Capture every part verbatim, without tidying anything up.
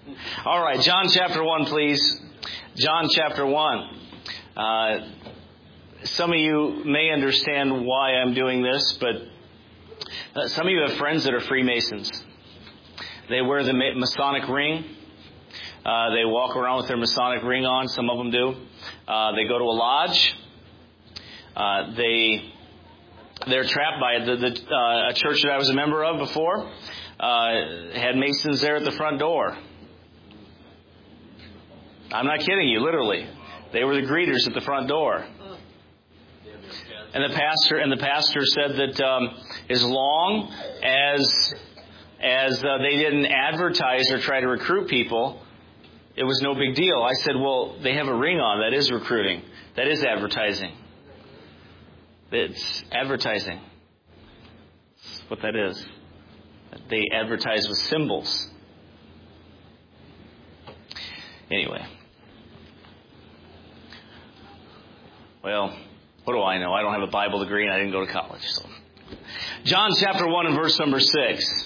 All right, John chapter one, please. John chapter one. Uh, some of you may understand why I'm doing this, but uh, some of you have friends that are Freemasons. They wear the Masonic ring. Uh, they walk around with their Masonic ring on. Some of them do. Uh, they go to a lodge. Uh, they they're trapped by it. The, the, uh, a church that I was a member of before uh, had Masons there at the front door. I'm not kidding you, literally. They were the greeters at the front door. And the pastor and the pastor said that um, as long as as uh, they didn't advertise or try to recruit people, it was no big deal. I said, well, they have a ring on. That is recruiting. That is advertising. It's advertising. That's what that is. They advertise with symbols. Anyway. Well, what do I know? I don't have a Bible degree and I didn't go to college. So, John chapter one and verse number six.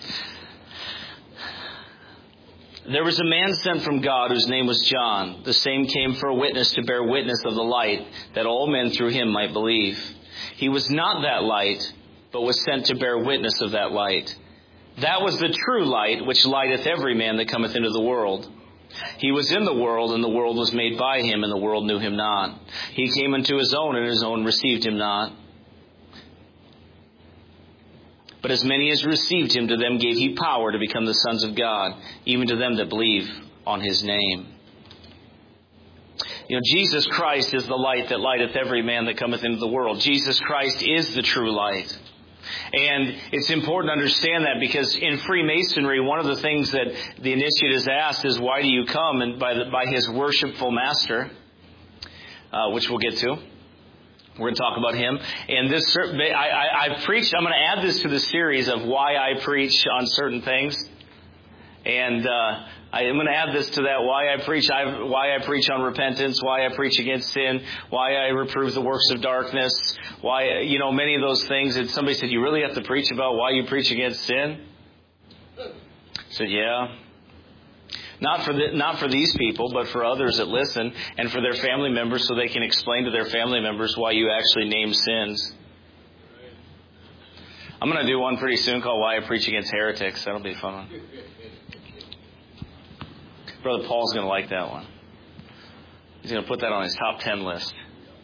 There was a man sent from God whose name was John. The same came for a witness to bear witness of the light, that all men through him might believe. He was not that light, but was sent to bear witness of that light. That was the true light, which lighteth every man that cometh into the world. He was in the world, and the world was made by him, and the world knew him not. He came unto his own, and his own received him not. But as many as received him, to them gave he power to become the sons of God, even to them that believe on his name. You know, Jesus Christ is the light that lighteth every man that cometh into the world. Jesus Christ is the true light. And it's important to understand that, because in Freemasonry, one of the things that the initiate is asked is, why do you come? And by, the, by his worshipful master, uh, which we'll get to. We're going to talk about him. And this, I, I, I've preached, I'm going to add this to the series of why I preach on certain things. And uh, I am going to add this to that, why I preach I, why I preach on repentance, why I preach against sin, why I reprove the works of darkness, why, you know, many of those things. And somebody said, you really have to preach about why you preach against sin? I said, yeah. Not for the, not for these people, but for others that listen, and for their family members, so they can explain to their family members why you actually name sins. I'm going to do one pretty soon called Why I Preach Against Heretics. That'll be a fun one. Brother Paul's going to like that one. He's going to put that on his top ten list.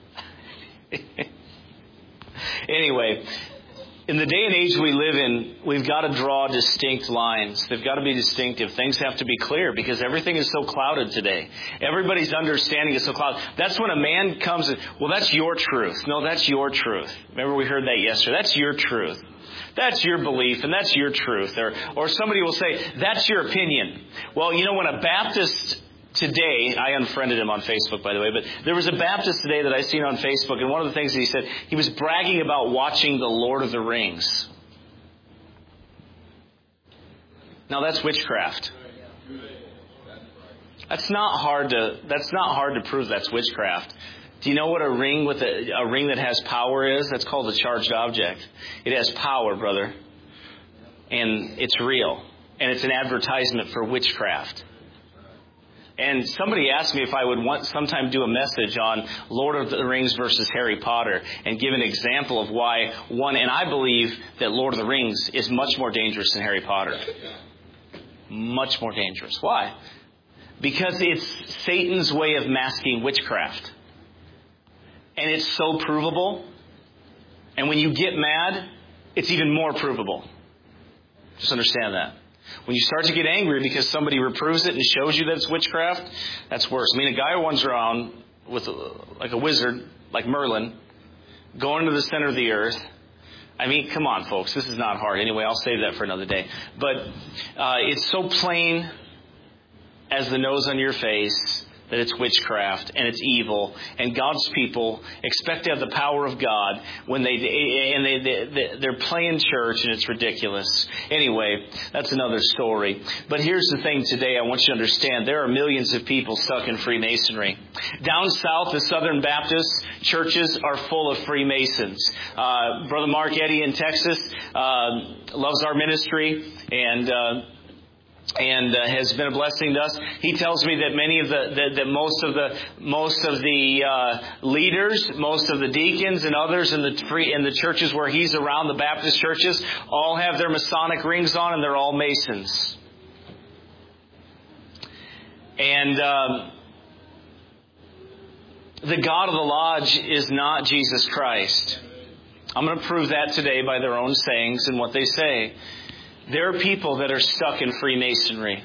Anyway, in the day and age we live in, we've got to draw distinct lines. They've got to be distinctive. Things have to be clear, because everything is so clouded today. Everybody's understanding is so clouded. That's when a man comes and, well, that's your truth. No, that's your truth. Remember, we heard that yesterday. That's your truth. That's your belief, and that's your truth. Or, or somebody will say, that's your opinion. Well, you know, when a Baptist today, I unfriended him on Facebook, by the way, but there was a Baptist today that I seen on Facebook, and one of the things that he said, he was bragging about watching The Lord of the Rings. Now, that's witchcraft. That's not hard to, that's not hard to prove that's witchcraft. Do you know what a ring with a, a ring that has power is? That's called a charged object. It has power, brother. And it's real. And it's an advertisement for witchcraft. And somebody asked me if I would want sometime do a message on Lord of the Rings versus Harry Potter and give an example of why one, and I believe that Lord of the Rings is much more dangerous than Harry Potter. Much more dangerous. Why? Because it's Satan's way of masking witchcraft. And it's so provable. And when you get mad, it's even more provable. Just understand that. When you start to get angry because somebody reproves it and shows you that it's witchcraft, that's worse. I mean, a guy who runs around with a, like a wizard, like Merlin, going to the center of the earth. I mean, come on, folks. This is not hard. Anyway, I'll save that for another day. But uh, it's so plain as the nose on your face that it's witchcraft and it's evil, and God's people expect to have the power of God when they and they, they they're playing church, and it's ridiculous. Anyway, that's another story. But here's the thing today. I want you to understand there are millions of people stuck in Freemasonry. Down south, the Southern Baptist churches are full of Freemasons. Uh, Brother Mark Eddy in Texas uh, loves our ministry, and. Uh, and uh, has been a blessing to us. He tells me that many of the that, that most of the most of the uh, leaders, most of the deacons, and others in the free in the churches where he's around, the Baptist churches, all have their Masonic rings on, and they're all Masons. And um, the God of the lodge is not Jesus Christ. I'm going to prove that today by their own sayings and what they say. There are people that are stuck in Freemasonry.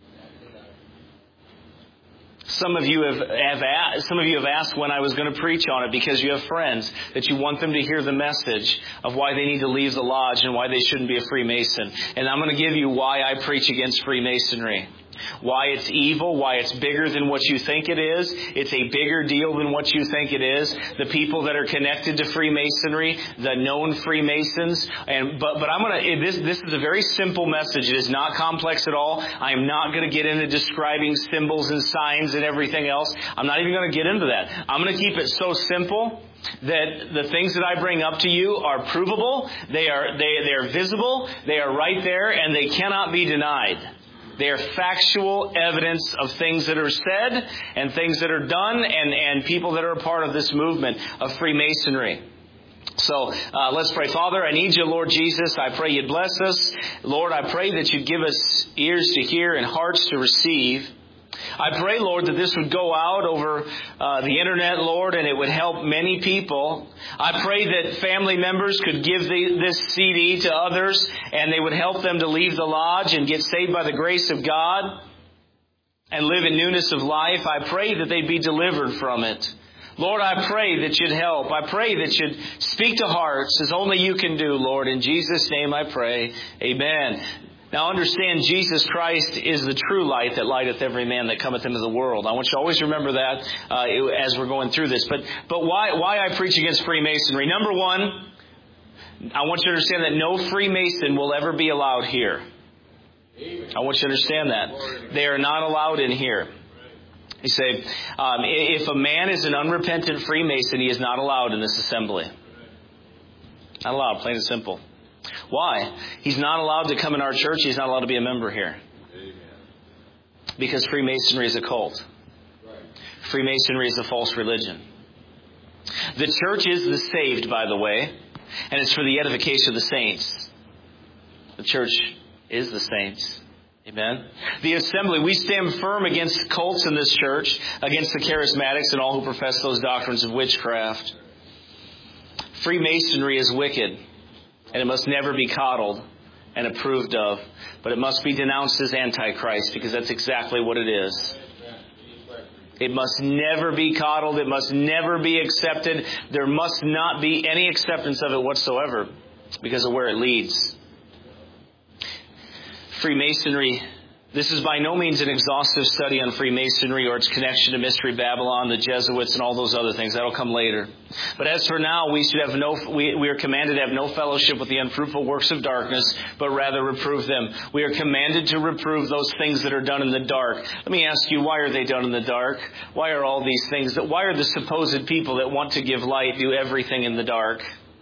Some of you have, have asked, some of you have asked when I was going to preach on it because you have friends that you want them to hear the message of why they need to leave the lodge and why they shouldn't be a Freemason. And I'm going to give you why I preach against Freemasonry. Why it's evil, why it's bigger than what you think it is. It's a bigger deal than what you think it is. The people that are connected to Freemasonry, the known Freemasons, and but but I'm gonna this this is a very simple message. It is not complex at all. I am not going to get into describing symbols and signs and everything else. I'm not even going to get into that. I'm going to keep it so simple that the things that I bring up to you are provable. They are they they are visible. They are right there, and they cannot be denied. They are factual evidence of things that are said and things that are done and, and people that are a part of this movement of Freemasonry. So uh, let's pray. Father, I need you, Lord Jesus. I pray you'd bless us. Lord, I pray that you'd give us ears to hear and hearts to receive. I pray, Lord, that this would go out over uh, the internet, Lord, and it would help many people. I pray that family members could give the, this C D to others and they would help them to leave the lodge and get saved by the grace of God and live in newness of life. I pray that they'd be delivered from it. Lord, I pray that you'd help. I pray that you'd speak to hearts as only you can do, Lord. In Jesus' name I pray. Amen. Now understand, Jesus Christ is the true light that lighteth every man that cometh into the world. I want you to always remember that uh, as we're going through this. But but why why I preach against Freemasonry? Number one, I want you to understand that no Freemason will ever be allowed here. I want you to understand that. They are not allowed in here. You say, um, if a man is an unrepentant Freemason, he is not allowed in this assembly. Not allowed, plain and simple. Why? He's not allowed to come in our church. He's not allowed to be a member here. Because Freemasonry is a cult. Freemasonry is a false religion. The church is the saved, by the way, and it's for the edification of the saints. The church is the saints. Amen. The assembly, we stand firm against cults in this church, against the charismatics and all who profess those doctrines of witchcraft. Freemasonry is wicked. And it must never be coddled and approved of. But it must be denounced as Antichrist, because that's exactly what it is. It must never be coddled. It must never be accepted. There must not be any acceptance of it whatsoever because of where it leads. Freemasonry. This is by no means an exhaustive study on Freemasonry or its connection to Mystery Babylon, the Jesuits, and all those other things. That'll come later. But as for now, we should have no. We, we are commanded to have no fellowship with the unfruitful works of darkness, but rather reprove them. We are commanded to reprove those things that are done in the dark. Let me ask you, why are they done in the dark? Why are all these things? That why are the supposed people that want to give light do everything in the dark?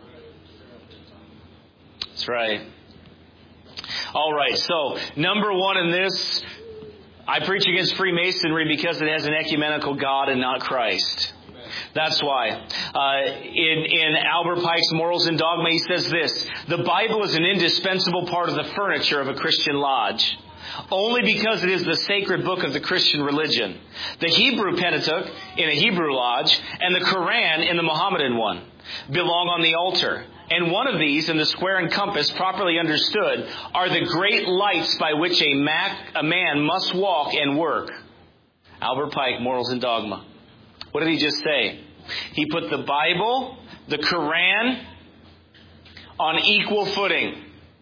That's right. All right, so number one in this, I preach against Freemasonry because it has an ecumenical God and not Christ. That's why. Uh, in, in Albert Pike's Morals and Dogma, he says this: the Bible is an indispensable part of the furniture of a Christian lodge, only because it is the sacred book of the Christian religion. The Hebrew Pentateuch in a Hebrew lodge and the Quran in the Mohammedan one belong on the altar. And one of these, in the square and compass, properly understood, are the great lights by which a, mac, a man must walk and work. Albert Pike, Morals and Dogma. What did he just say? He put the Bible, the Quran, on equal footing.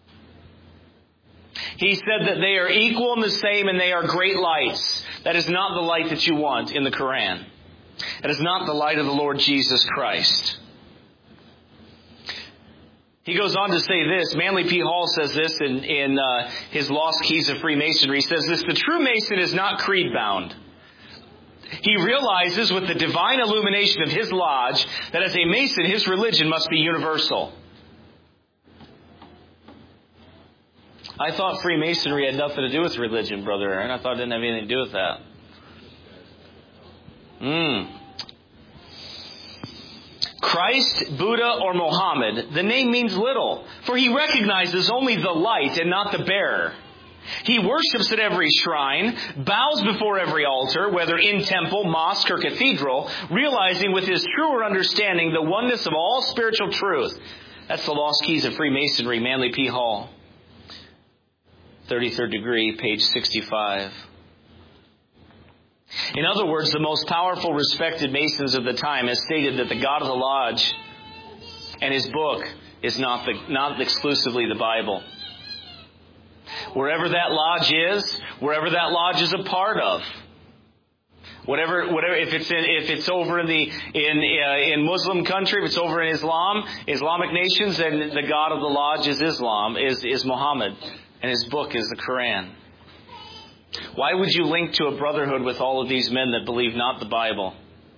He said that they are equal and the same, and they are great lights. That is not the light that you want in the Quran. That is not the light of the Lord Jesus Christ. He goes on to say this. Manly P. Hall says this in, in uh, his Lost Keys of Freemasonry. He says this: the true Mason is not creed-bound. He realizes with the divine illumination of his lodge that as a Mason, his religion must be universal. I thought Freemasonry had nothing to do with religion, Brother Aaron. I thought it didn't have anything to do with that. Hmm. Christ, Buddha, or Mohammed, the name means little, for he recognizes only the light and not the bearer. He worships at every shrine, bows before every altar, whether in temple, mosque, or cathedral, realizing with his truer understanding the oneness of all spiritual truth. That's the Lost Keys of Freemasonry, Manly P. Hall. thirty-third degree, page sixty-five. In other words, the most powerful, respected Masons of the time has stated that the God of the Lodge and his book is not the, not exclusively the Bible. Wherever that lodge is, wherever that lodge is a part of, whatever, whatever, if it's in, if it's over in the in uh, in Muslim country, if it's over in Islam, Islamic nations, then the God of the lodge is Islam, is is Muhammad, and his book is the Quran. Why would you link to a brotherhood with all of these men that believe not the Bible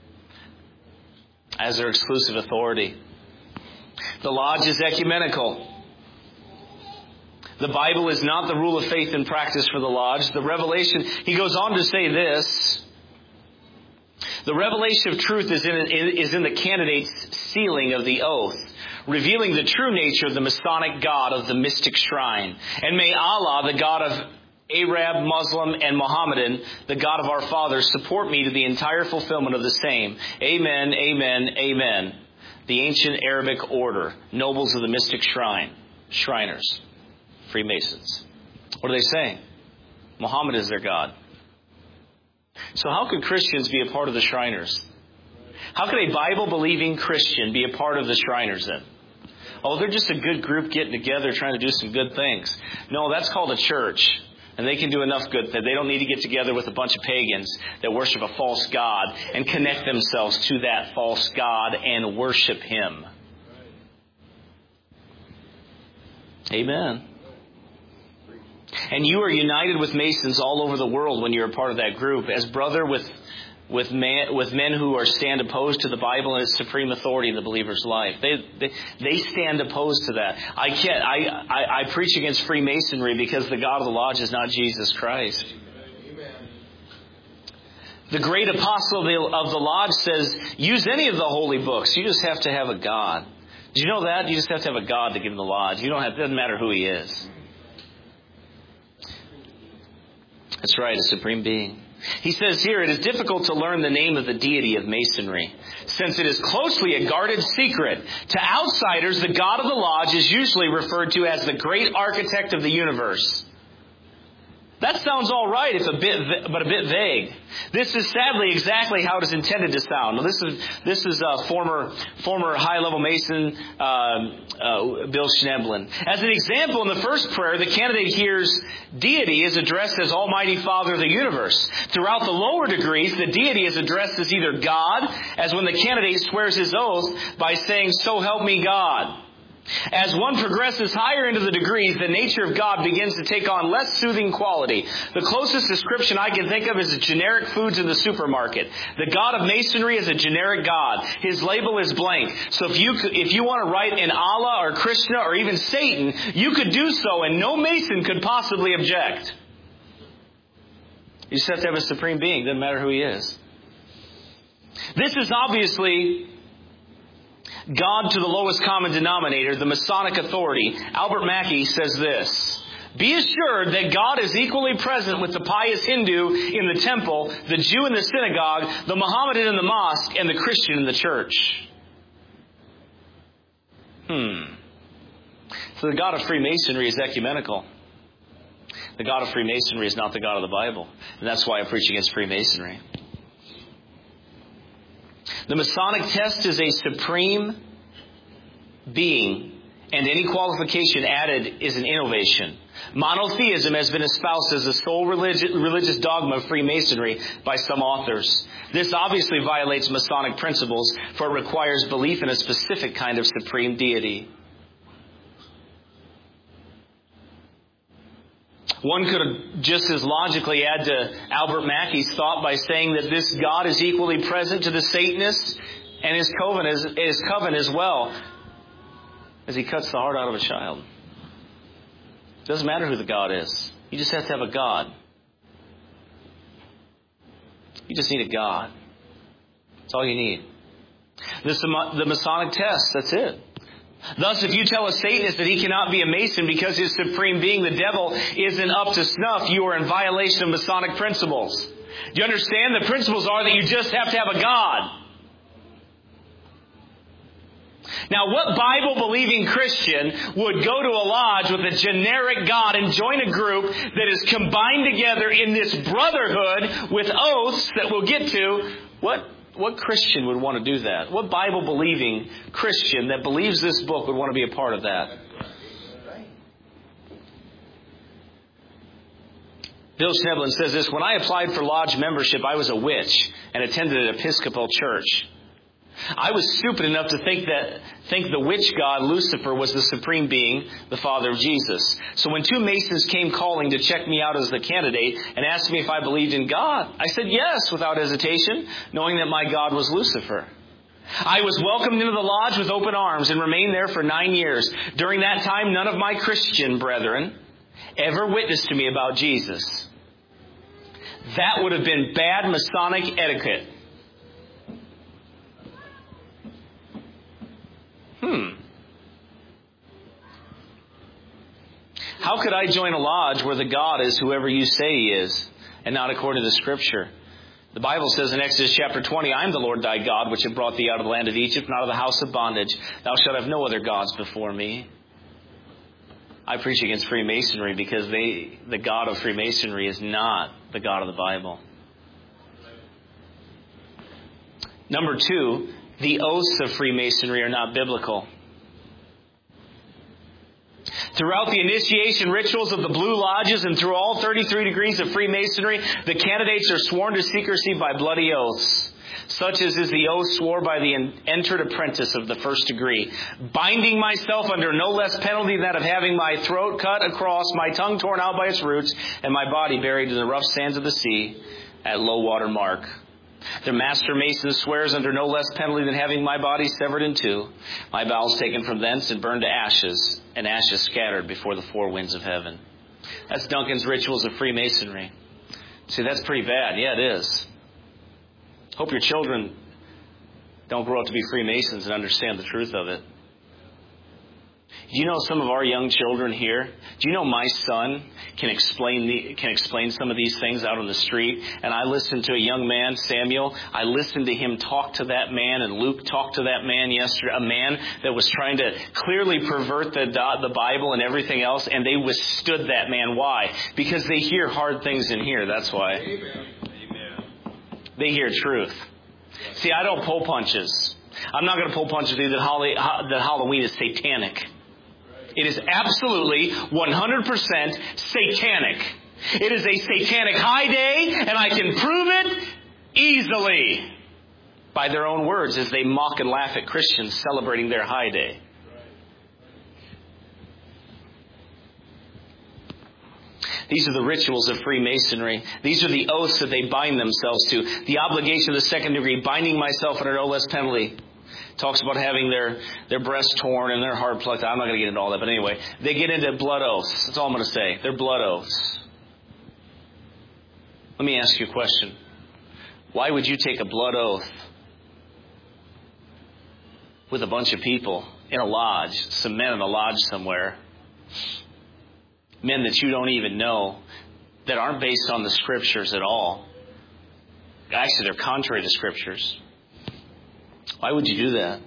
as their exclusive authority? The lodge is ecumenical. The Bible is not the rule of faith and practice for the lodge. The revelation, he goes on to say this, the revelation of truth is in, is in the candidate's sealing of the oath, revealing the true nature of the Masonic God of the mystic shrine. And may Allah, the God of Arab, Muslim, and Mohammedan, the God of our fathers, support me to the entire fulfillment of the same. Amen, amen, amen. The ancient Arabic order, nobles of the mystic shrine, Shriners, Freemasons. What are they saying? Muhammad is their God. So how could Christians be a part of the Shriners? How could a Bible-believing Christian be a part of the Shriners then? Oh, they're just a good group getting together trying to do some good things. No, that's called a church. And they can do enough good that they don't need to get together with a bunch of pagans that worship a false god and connect themselves to that false god and worship him. Amen. And you are united with Masons all over the world when you're a part of that group, as brother with with man, with men who are stand opposed to the Bible and its supreme authority in the believer's life. They they, they stand opposed to that. I can't. I, I I preach against Freemasonry because the God of the lodge is not Jesus Christ. Amen. The great apostle of the, of the lodge says, use any of the holy books. You just have to have a God. Did you know that? You just have to have a God to give him the lodge. You don't have. It doesn't matter who he is. That's right, a supreme being. He says here, it is difficult to learn the name of the deity of Masonry, since it is closely a guarded secret. To outsiders, the God of the lodge is usually referred to as the great architect of the universe. That sounds all right, if a bit, but a bit vague. This is sadly exactly how it is intended to sound. Now, this is this is uh, former former high-level Mason uh, uh, Bill Schneblin. As an example, in the first prayer, the candidate hears deity is addressed as Almighty Father of the universe. Throughout the lower degrees, the deity is addressed as either God, as when the candidate swears his oath by saying, "So help me God." As one progresses higher into the degrees, the nature of God begins to take on less soothing quality. The closest description I can think of is the generic foods in the supermarket. The God of Masonry is a generic God. His label is blank. So if you if you want to write in Allah or Krishna or even Satan, you could do so and no Mason could possibly object. You just have to have a supreme being. Doesn't matter who he is. This is obviously God to the lowest common denominator, the Masonic authority. Albert Mackey says this: be assured that God is equally present with the pious Hindu in the temple, the Jew in the synagogue, the Mohammedan in the mosque, and the Christian in the church. Hmm. So the God of Freemasonry is ecumenical. The God of Freemasonry is not the God of the Bible. And that's why I preach against Freemasonry. The Masonic test is a supreme being, and any qualification added is an innovation. Monotheism has been espoused as the sole religi- religious dogma of Freemasonry by some authors. This obviously violates Masonic principles, for it requires belief in a specific kind of supreme deity. One could just as logically add to Albert Mackey's thought by saying that this God is equally present to the Satanists and his coven as, his coven as well, as he cuts the heart out of a child. It doesn't matter who the God is. You just have to have a God. You just need a God. That's all you need. This, the Masonic test, that's it. Thus, if you tell a Satanist that he cannot be a Mason because his supreme being, the devil, isn't up to snuff, you are in violation of Masonic principles. Do you understand? The principles are that you just have to have a God. Now, what Bible-believing Christian would go to a lodge with a generic God and join a group that is combined together in this brotherhood with oaths that we'll get to? What What Christian would want to do that? What Bible-believing Christian that believes this book would want to be a part of that? Bill Schneblin says this, when I applied for lodge membership, I was a witch and attended an Episcopal church. I was stupid enough to think that think the witch god Lucifer was the supreme being, the father of Jesus. So when two Masons came calling to check me out as the candidate and asked me if I believed in God, I said yes without hesitation, knowing that my God was Lucifer. I was welcomed into the lodge with open arms and remained there for nine years. During that time, none of my Christian brethren ever witnessed to me about Jesus. That would have been bad Masonic etiquette. Hmm. How could I join a lodge where the God is whoever you say he is, and not according to the Scripture? The Bible says in Exodus chapter twenty, I am the Lord thy God, which have brought thee out of the land of Egypt, and out of the house of bondage. Thou shalt have no other gods before me. I preach against Freemasonry because they, the God of Freemasonry is not the God of the Bible. Number two, the oaths of Freemasonry are not biblical. Throughout the initiation rituals of the Blue Lodges and through all thirty-three degrees of Freemasonry, the candidates are sworn to secrecy by bloody oaths. Such as is the oath swore by the entered apprentice of the first degree, binding myself under no less penalty than that of having my throat cut across, my tongue torn out by its roots, and my body buried in the rough sands of the sea at low water mark. The master mason swears under no less penalty than having my body severed in two, my bowels taken from thence and burned to ashes, and ashes scattered before the four winds of heaven. That's Duncan's Rituals of Freemasonry. See, that's pretty bad. Yeah, it is. Hope your children don't grow up to be Freemasons and understand the truth of it. Do you know some of our young children here? Do you know my son can explain the, can explain some of these things out on the street? And I listened to a young man, Samuel. I listened to him talk to that man, and Luke talked to that man yesterday. A man that was trying to clearly pervert the the Bible and everything else, and they withstood that man. Why? Because they hear hard things in here. That's why. Amen. They hear truth. See, I don't pull punches. I'm not going to pull punches either that Halloween is satanic. It is absolutely one hundred percent satanic. It is a satanic high day, and I can prove it easily by their own words as they mock and laugh at Christians celebrating their high day. These are the rituals of Freemasonry. These are the oaths that they bind themselves to. The obligation of the second degree, binding myself under no less penalty. Talks about having their, their breast torn and their heart plucked. I'm not going to get into all that, but anyway, they get into blood oaths. That's all I'm going to say. They're blood oaths. Let me ask you a question. Why would you take a blood oath with a bunch of people in a lodge, some men in a lodge somewhere, men that you don't even know, that aren't based on the Scriptures at all? Actually, they're contrary to Scriptures. Why would you do that?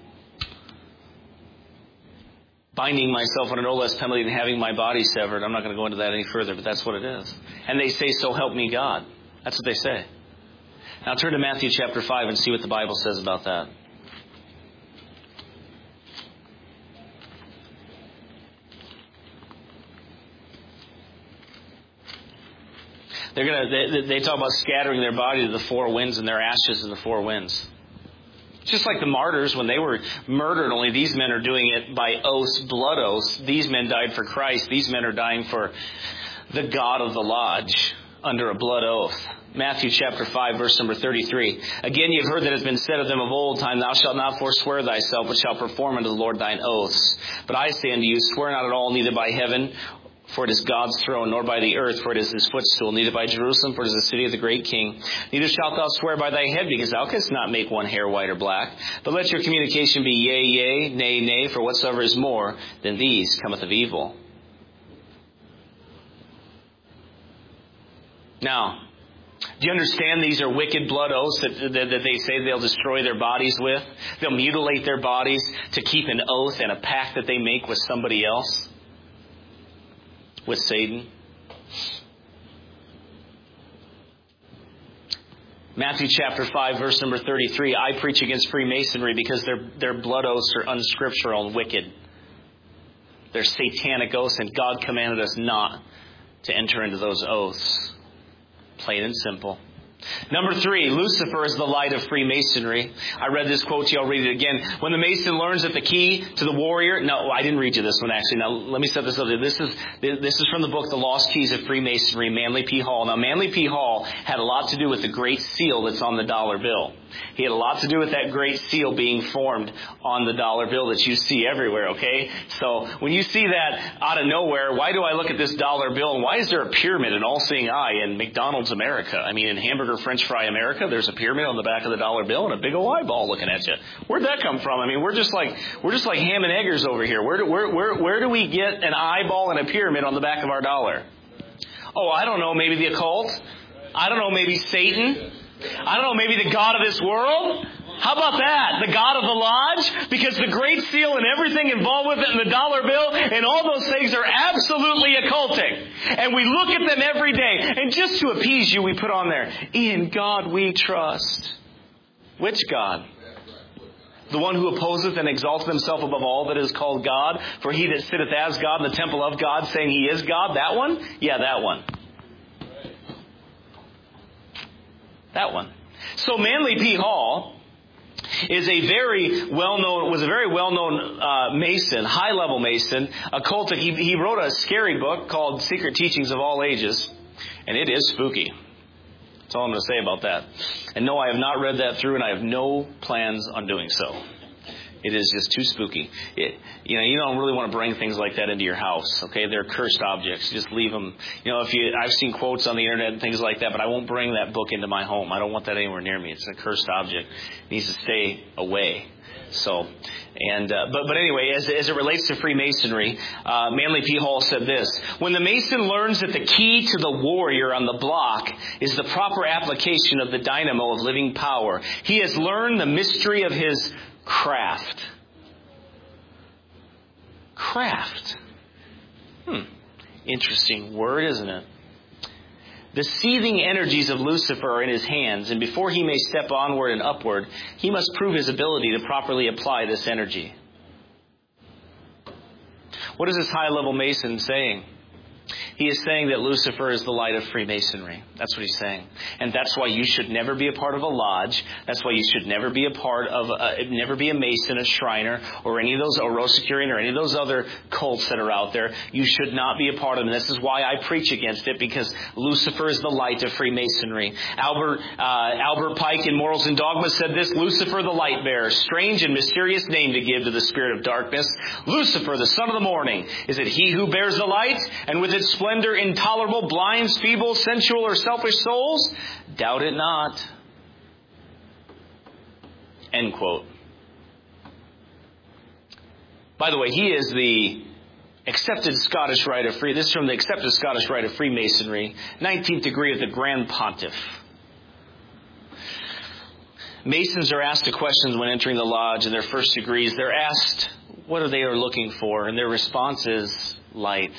Binding myself under no less penalty than having my body severed. I'm not going to go into that any further, but that's what it is. And they say, so help me God. That's what they say. Now turn to Matthew chapter five and see what the Bible says about that. They're gonna. They, they talk about scattering their body to the four winds and their ashes in the four winds. Just like the martyrs, when they were murdered, only these men are doing it by oaths, blood oaths. These men died for Christ. These men are dying for the God of the lodge under a blood oath. Matthew chapter five, verse number thirty-three. Again, ye have heard that it has been said of them of old time, thou shalt not forswear thyself, but shalt perform unto the Lord thine oaths. But I say unto you, swear not at all, neither by heaven, for it is God's throne, nor by the earth, for it is his footstool, neither by Jerusalem, for it is the city of the great king. Neither shalt thou swear by thy head, because thou canst not make one hair white or black. But let your communication be yea, yea, nay, nay, for whatsoever is more than these cometh of evil. Now, do you understand these are wicked blood oaths that, that, that they say they'll destroy their bodies with? They'll mutilate their bodies to keep an oath and a pact that they make with somebody else? With Satan? Matthew chapter five, verse number thirty-three. I preach against Freemasonry because their, their blood oaths are unscriptural and wicked. They're satanic oaths, and God commanded us not to enter into those oaths. Plain and simple. Number three, Lucifer is the light of Freemasonry. I read this quote to you. I'll read it again. When the Mason learns that the key to the warrior... No, I didn't read you this one, actually. Now, let me set this up. This is this is from the book, The Lost Keys of Freemasonry, Manly P. Hall. Now, Manly P. Hall had a lot to do with the great seal that's on the dollar bill. He had a lot to do with that great seal being formed on the dollar bill that you see everywhere, okay? So, when you see that out of nowhere, why do I look at this dollar bill? And why is there a pyramid, an all-seeing eye, in McDonald's America? I mean, in Hamburger French Fry America, there's a pyramid on the back of the dollar bill and a big old eyeball looking at you. Where'd that come from? I mean, we're just like we're just like ham and eggers over here. Where do, where where where do we get an eyeball and a pyramid on the back of our dollar? Oh, I don't know. Maybe the occult. I don't know. Maybe Satan. I don't know. Maybe the God of this world. How about that? The God of the Lodge? Because the Great Seal and everything involved with it and the dollar bill and all those things are absolutely occultic. And we look at them every day. And just to appease you, we put on there, in God we trust. Which God? The one who opposeth and exalteth himself above all that is called God. For he that sitteth as God in the temple of God, saying he is God. That one? Yeah, that one. That one. So Manly P. Hall is a very well-known, was a very well-known uh, Mason, high-level Mason, occultic. He, he wrote a scary book called Secret Teachings of All Ages, and it is spooky. That's all I'm going to say about that. And no, I have not read that through, and I have no plans on doing so. It is just too spooky. It, you know, you don't really want to bring things like that into your house. Okay, they're cursed objects. Just leave them. You know, if you, I've seen quotes on the internet and things like that, but I won't bring that book into my home. I don't want that anywhere near me. It's a cursed object. It needs to stay away. So, and uh, but but anyway, as as it relates to Freemasonry, uh, Manly P. Hall said this: when the Mason learns that the key to the warrior on the block is the proper application of the dynamo of living power, he has learned the mystery of his craft. Craft. Hmm. Interesting word, isn't it? The seething energies of Lucifer are in his hands, and before he may step onward and upward, he must prove his ability to properly apply this energy. What is this high-level Mason saying? He is saying that Lucifer is the light of Freemasonry. That's what he's saying. And that's why you should never be a part of a lodge. That's why you should never be a part of, a, never be a Mason, a Shriner, or any of those, or Rosicrucian, or any of those other cults that are out there. You should not be a part of them. This is why I preach against it, because Lucifer is the light of Freemasonry. Albert, uh, Albert Pike in Morals and Dogma said this: Lucifer the light bearer, strange and mysterious name to give to the spirit of darkness. Lucifer, the son of the morning. Is it he who bears the light, and with its splendor intolerable, blinds, feeble, sensual, or selfish souls? Doubt it not. End quote. By the way, he is the accepted Scottish Rite of Free. This is from the accepted Scottish Rite of Freemasonry, nineteenth degree of the Grand Pontiff. Masons are asked the questions when entering the lodge in their first degrees. They're asked what are they are looking for, and their response is light.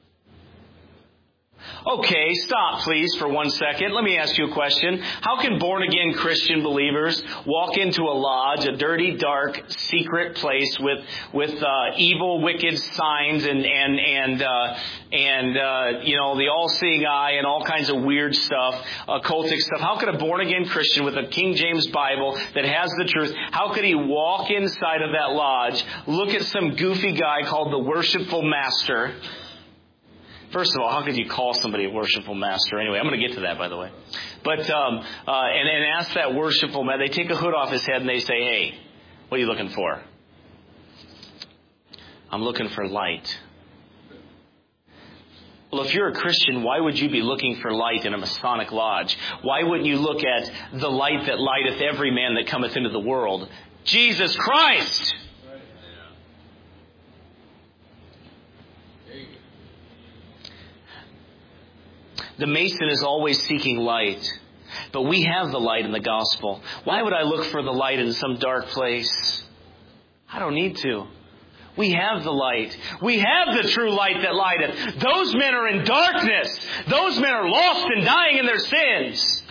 Okay, stop please for one second. Let me ask you a question. How can born-again Christian believers walk into a lodge, a dirty, dark, secret place with with uh, evil, wicked signs and and and uh, and uh, you know, the all-seeing eye and all kinds of weird stuff, occultic stuff? How could a born-again Christian with a King James Bible that has the truth, how could he walk inside of that lodge, look at some goofy guy called the Worshipful Master? First of all, how could you call somebody a worshipful master? Anyway, I'm going to get to that, by the way. But, um, uh, and, and ask that worshipful man, they take a hood off his head and they say, hey, what are you looking for? I'm looking for light. Well, if you're a Christian, why would you be looking for light in a Masonic lodge? Why wouldn't you look at the light that lighteth every man that cometh into the world? Jesus Christ! The Mason is always seeking light. But we have the light in the gospel. Why would I look for the light in some dark place? I don't need to. We have the light. We have the true light that lighteth. Those men are in darkness. Those men are lost and dying in their sins.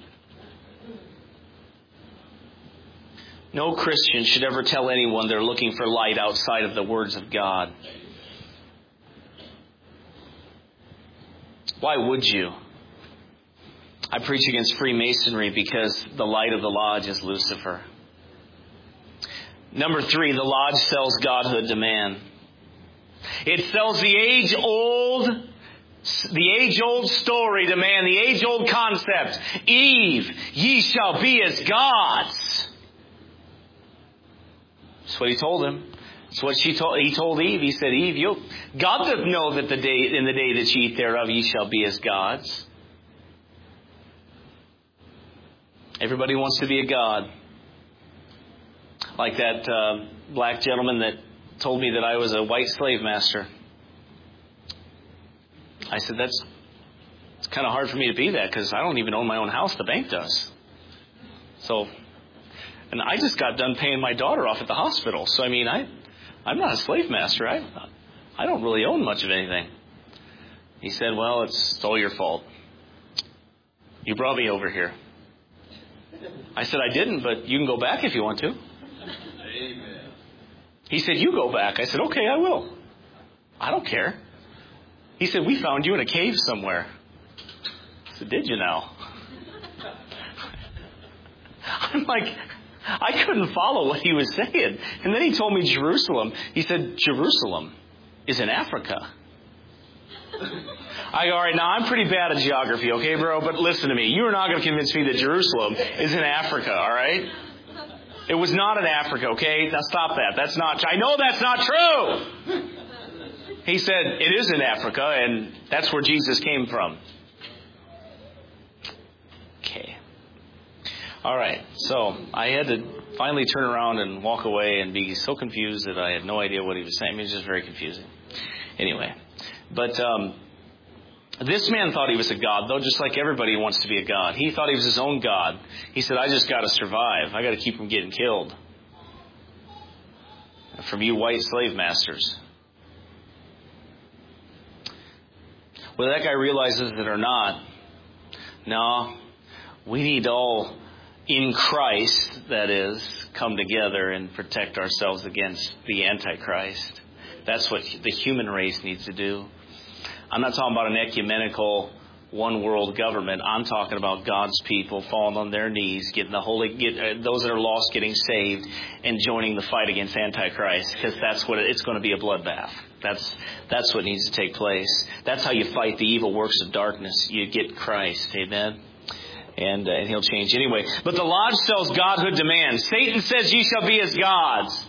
No Christian should ever tell anyone they're looking for light outside of the words of God. Why would you? I preach against Freemasonry because the light of the lodge is Lucifer. Number three, the lodge sells godhood to man. It sells the age-old, the age-old story to man, the age-old concept. Eve, ye shall be as gods. That's what he told him. That's what she told. He told Eve. He said, Eve, you, God doth know that the day in the day that ye eat thereof, ye shall be as gods. Everybody wants to be a god. Like that uh, black gentleman that told me that I was a white slave master. I said, that's it's kind of hard for me to be that because I don't even own my own house. The bank does. So, and I just got done paying my daughter off at the hospital. So, I mean, I, I'm not a slave master. I, I don't really own much of anything. He said, well, it's all your fault. You brought me over here. I said, I didn't, but you can go back if you want to. Amen. He said, you go back. I said, okay, I will. I don't care. He said, we found you in a cave somewhere. I said, did you now? I'm like, I couldn't follow what he was saying. And then he told me Jerusalem. He said, Jerusalem is in Africa. I go, all right, now I'm pretty bad at geography, okay, bro? But listen to me. You are not going to convince me that Jerusalem is in Africa, all right? It was not in Africa, okay? Now stop that. That's not, I know that's not true. He said, it is in Africa, and that's where Jesus came from. Okay. All right. So I had to finally turn around and walk away and be so confused that I had no idea what he was saying. I mean, it was just very confusing. Anyway. But um, this man thought he was a god, though, just like everybody wants to be a god. He thought he was his own god. He said, I just got to survive. I got to keep from getting killed. From you white slave masters. Whether that guy realizes it or not, no, we need all in Christ, that is, come together and protect ourselves against the Antichrist. That's what the human race needs to do. I'm not talking about an ecumenical one world government. I'm talking about God's people falling on their knees, getting the holy, get, uh, those that are lost getting saved, and joining the fight against Antichrist. Because that's what it, it's going to be a bloodbath. That's that's what needs to take place. That's how you fight the evil works of darkness. You get Christ. Amen. And, uh, and He'll change anyway. But the lodge sells godhood to man. Satan says, "Ye shall be as gods."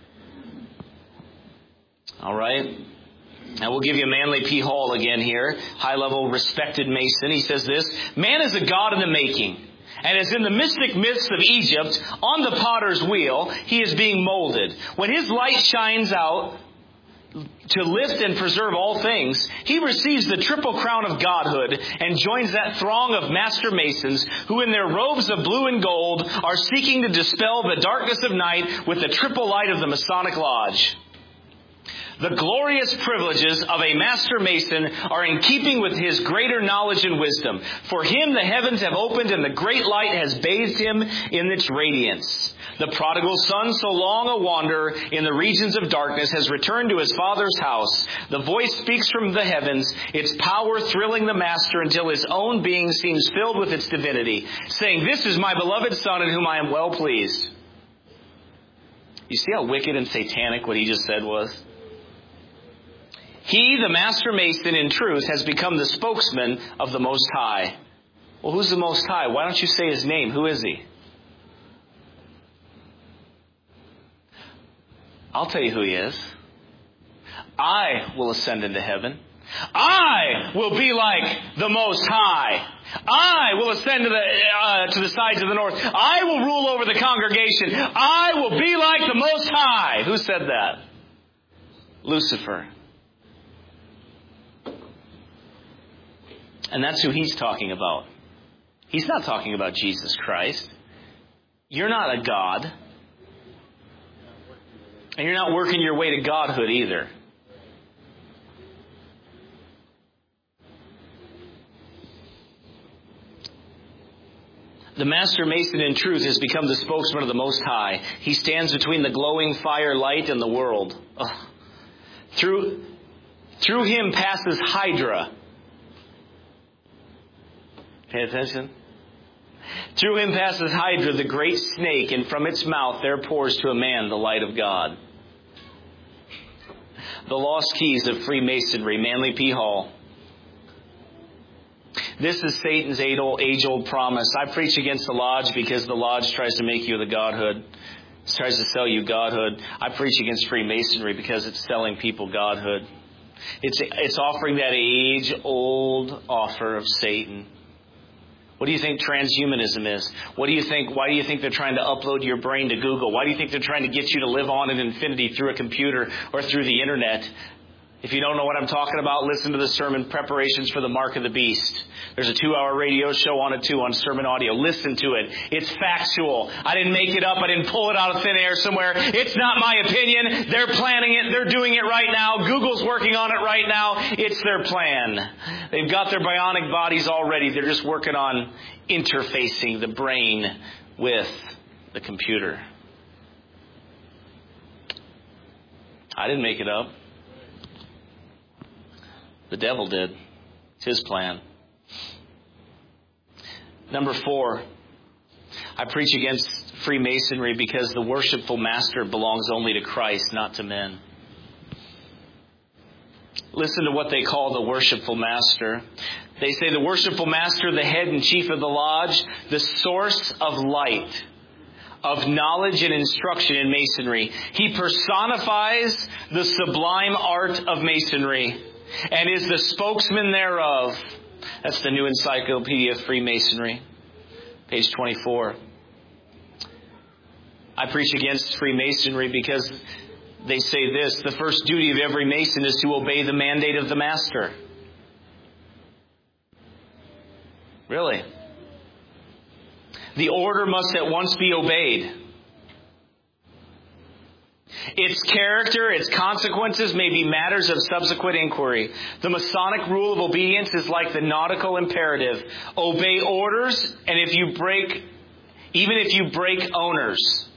All right. Now we'll give you Manly P. Hall again here. High-level respected Mason. He says this: man is a god in the making. And as in the mystic myths of Egypt, on the potter's wheel, he is being molded. When his light shines out to lift and preserve all things, he receives the triple crown of godhood and joins that throng of master masons who in their robes of blue and gold are seeking to dispel the darkness of night with the triple light of the Masonic Lodge. The glorious privileges of a master mason are in keeping with his greater knowledge and wisdom. For him the heavens have opened and the great light has bathed him in its radiance. The prodigal son, so long a wanderer in the regions of darkness, has returned to his father's house. The voice speaks from the heavens, its power thrilling the master until his own being seems filled with its divinity, saying, "This is my beloved son in whom I am well pleased." You see how wicked and satanic what he just said was? He, the master mason, in truth, has become the spokesman of the Most High. Well, who's the Most High? Why don't you say His name? Who is He? I'll tell you who He is. I will ascend into heaven. I will be like the Most High. I will ascend to the uh, to the sides of the north. I will rule over the congregation. I will be like the Most High. Who said that? Lucifer. And that's who he's talking about. He's not talking about Jesus Christ. You're not a God. And you're not working your way to godhood either. The Master Mason in truth has become the spokesman of the Most High. He stands between the glowing fire light and the world. Ugh. Through, through him passes Hydra. Pay attention. Through him passes Hydra, the great snake, and from its mouth there pours to a man the light of God. The Lost Keys of Freemasonry, Manly P. Hall. This is Satan's age-old promise. I preach against the lodge because the lodge tries to make you the godhood. It tries to sell you godhood. I preach against Freemasonry because it's selling people godhood. It's, it's offering that age-old offer of Satan. What do you think transhumanism is? What do you think? Why do you think they're trying to upload your brain to Google? Why do you think they're trying to get you to live on in infinity through a computer or through the internet? If you don't know what I'm talking about, listen to the sermon Preparations for the Mark of the Beast. There's a two-hour radio show on it too, on sermon audio. Listen to it. It's factual. I didn't make it up. I didn't pull it out of thin air somewhere. It's not my opinion. They're planning it. They're doing it right now. Google's working on it right now. It's their plan. They've got their bionic bodies already. They're just working on interfacing the brain with the computer. I didn't make it up. The devil did. It's his plan. Number four, I preach against Freemasonry because the worshipful master belongs only to Christ, not to men. Listen to what they call the worshipful master. They say the worshipful master, the head and chief of the lodge, the source of light, of knowledge and instruction in Masonry. He personifies the sublime art of Masonry and is the spokesman thereof. That's the New Encyclopedia of Freemasonry, page twenty-four. I preach against Freemasonry because they say this: the first duty of every Mason is to obey the mandate of the Master. Really? The order must at once be obeyed. Its character, its consequences may be matters of subsequent inquiry. The Masonic rule of obedience is like the nautical imperative. Obey orders, and if you break, even if you break owners.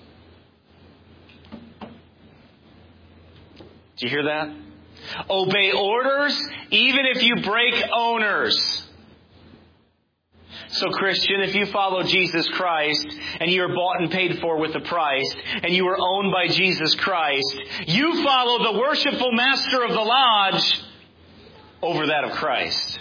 Do you hear that? Obey orders, even if you break owners. So Christian, if you follow Jesus Christ and you are bought and paid for with a price and you are owned by Jesus Christ, you follow the worshipful master of the lodge over that of Christ.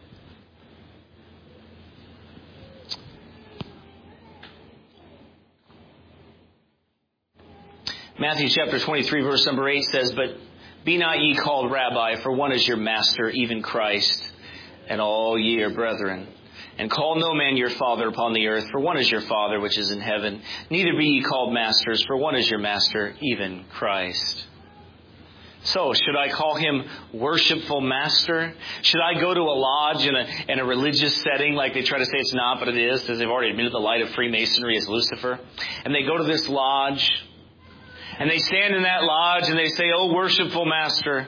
Matthew chapter twenty-three verse number eight says, "But be not ye called Rabbi, for one is your master, even Christ, and all ye are brethren. And call no man your father upon the earth, for one is your Father which is in heaven. Neither be ye called masters, for one is your master, even Christ." So, should I call him worshipful master? Should I go to a lodge in a, in a religious setting like they try to say it's not, but it is, because they've already admitted the light of Freemasonry is Lucifer? And they go to this lodge, and they stand in that lodge, and they say, "Oh, worshipful master."